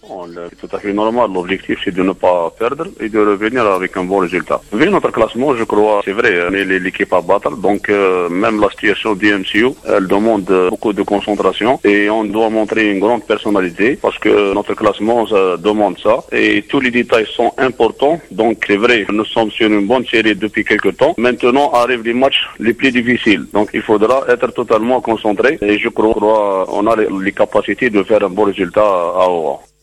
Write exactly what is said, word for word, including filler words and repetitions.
Bon, le- c'est tout à fait normal. L'objectif, c'est de ne pas perdre et de revenir avec un bon résultat. Vu notre classement, je crois, c'est vrai, on est l'équipe à battre. Donc, euh, même la situation du M C U, elle demande euh, beaucoup de concentration et on doit montrer une grande personnalité parce que notre classement ça demande ça. Et tous les détails sont importants. Donc, c'est vrai, nous sommes sur une bonne série depuis quelques temps. Maintenant, arrivent les matchs les plus difficiles. Donc, il faudra être totalement concentré et je crois qu'on a les les capacités de faire un bon résultat à Oran.